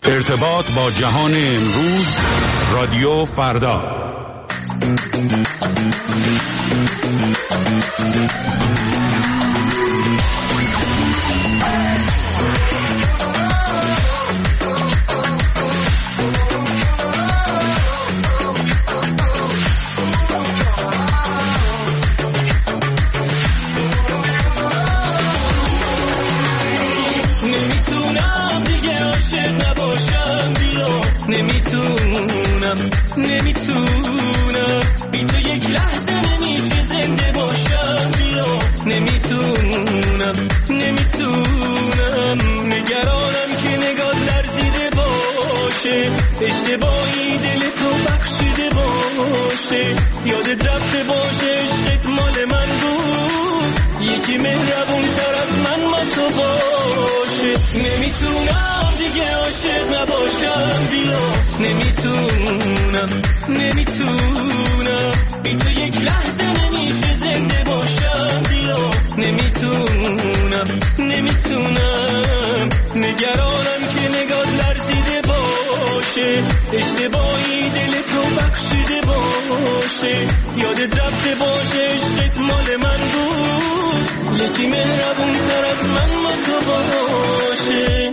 ارتباط با جهان امروز، رادیو فردا. نمیتونم بی تو یک لحظه نمیشه زنده باشم، بیا نمیتونم نگرانم که نگاه لرزیده باشه، اشتباهی دل تو بخشیده باشه، یادت رفته باشه عشقت مال من بود، یکی مهربون تر از من ما تو باشه. نمیتونم دیگه عاشق نباشم، بیا نمیتونم بی تو یک لحظه نمیشه زنده باشم، بیا نمیتونم نگرانم که نگاه لرزیده باشه، اشتباهی دل تو بخشیده باشه، یادت رفته باشه عشقت مال من بود، یکی مهربون تر از من ما تو باشه.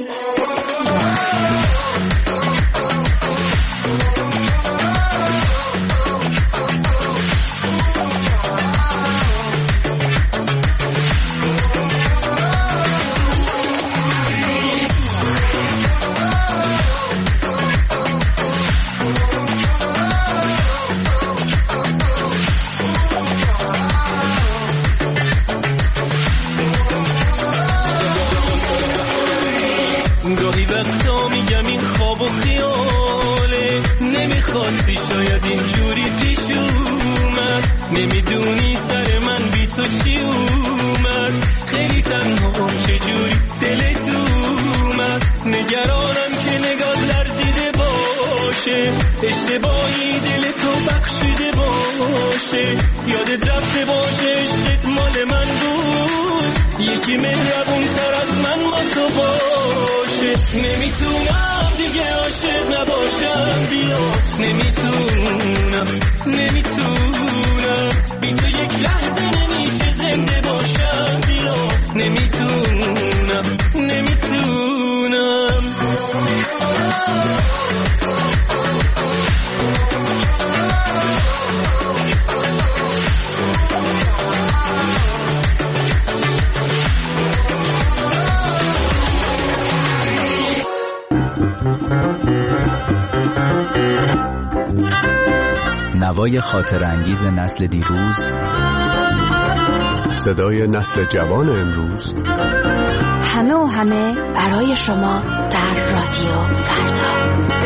گاهی وقتا میگم این خواب و خیاله، نمیخواستی شاید اینجوری پیش اومد، نمیدونی سر من بی تو چی اومد، خیلی تنها چجوری دلت اومد، نگرانم که نگاه لرزیده باشه، اشتباهی دل تو بخشیده باشه، یادت رفته باشه عشقت مال من بود، یکی مهربون تر از من ما تو باشه. نمیتونم دیگه عاشق نباشم، بیا نمیتونم بی تو یک لحظه نمیشه زنده باشم، بیا نمیتونم نوای خاطر انگیز نسل دیروز، صدای نسل جوان امروز، همه برای شما در رادیو فردا.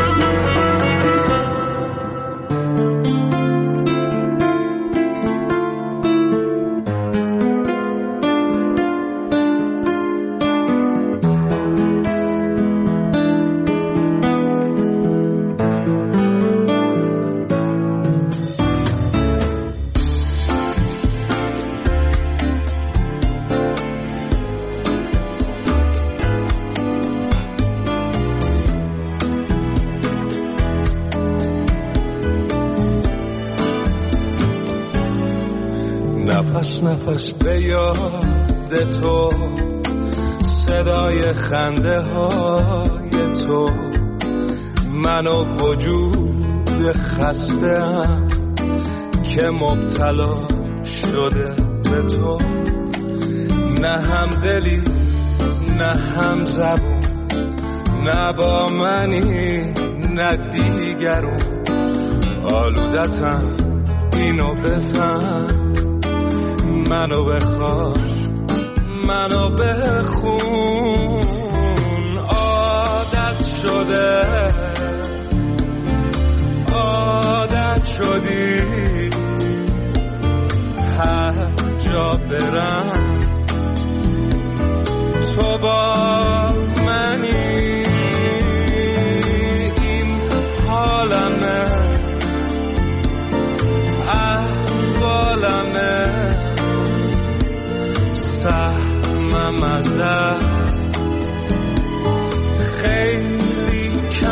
نفس به یاد تو، صدای خنده های تو، من و وجود خسته‌ام که مبتلا شده به تو، نه هم دلی نه هم زبون، نه با منی نه دیگرون، آلودتم اینو بفهم، منو بخوار منو بخون، عادت شدی هر جا برم تو با منی، این حالمه احوالمه، سهمم ازت خیلی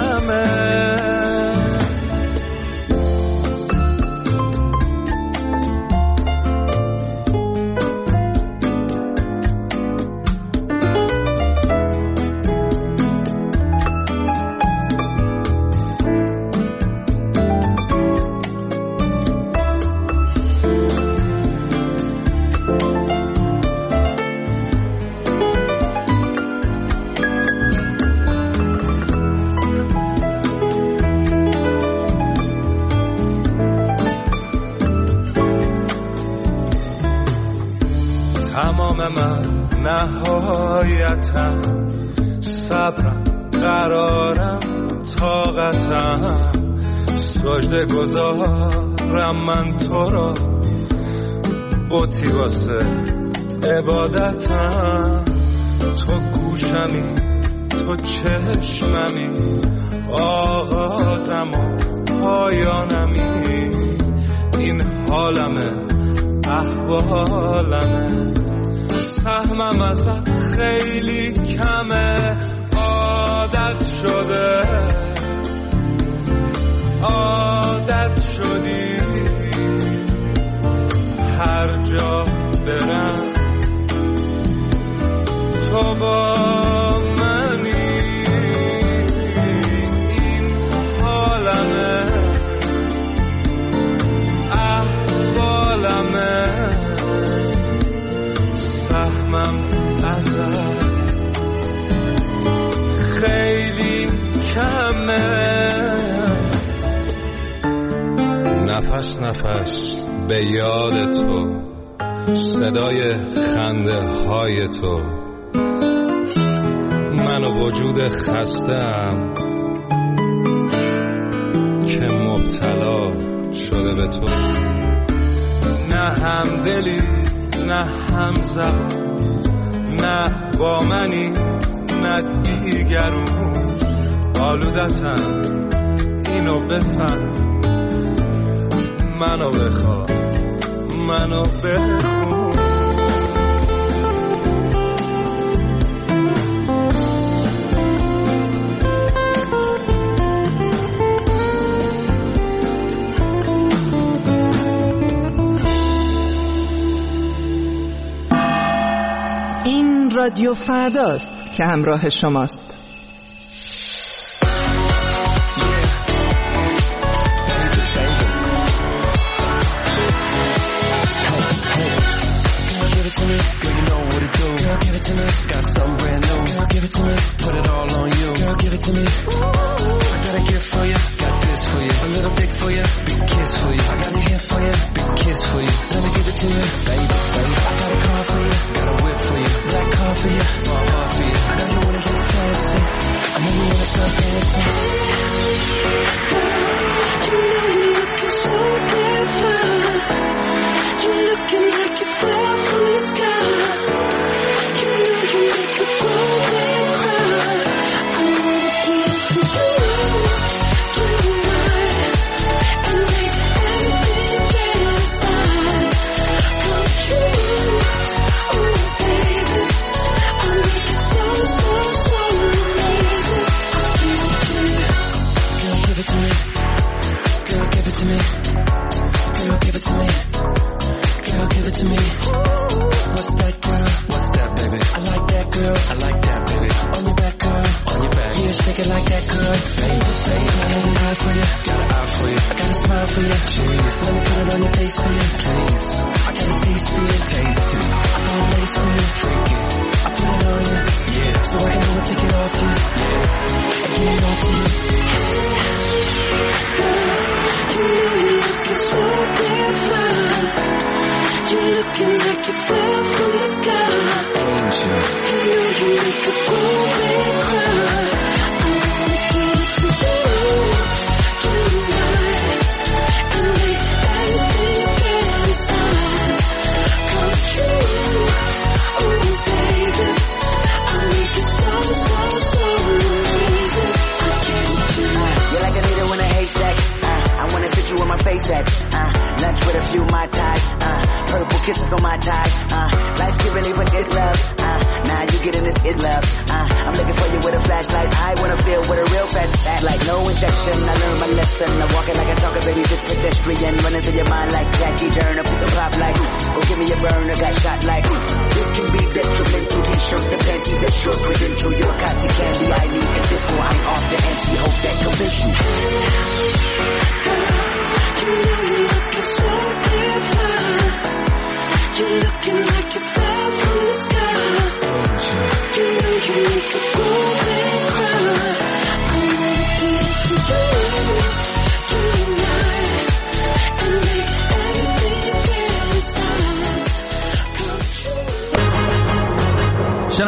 من نهایتم، صبرم قرارم طاقتم، سجده گذارم من تو را، بوتی واسه عبادتم، تو گوشمی تو چشممی، آغازم و پایانمی، این حالمه احوالمه، سهمم ازت خیلی کمه، عادت شده عادت شدی، هر جا برم تو با منی، این حالمه احوالمه، سهمم ازت خیلی کمه، نفس نفس به یاد تو، صدای خنده های تو، من و وجود خسته‌ام که مبتلا شده به تو، نه همدلی نه هم زبان، نه با منی نه دیگرون، آلودتم اینو بفهم، منو بخواه منو بخون. این رادیو فرداست که همراه شماست.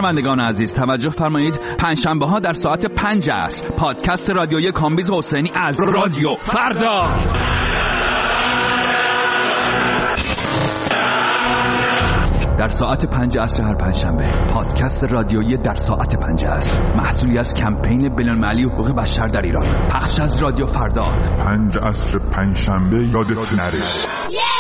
شنوندگان عزیز توجه فرمایید، پنجشنبه ها در ساعت 5 عصر پادکست رادیویی کامبیز حسینی از رادیو فردا. در ساعت 5 عصر هر پنجشنبه پادکست رادیویی در ساعت 5 عصر، محصولی از کمپین بین‌المللی حقوق بشر در ایران، پخش از رادیو فردا. 5 عصر پنجشنبه یادت نره.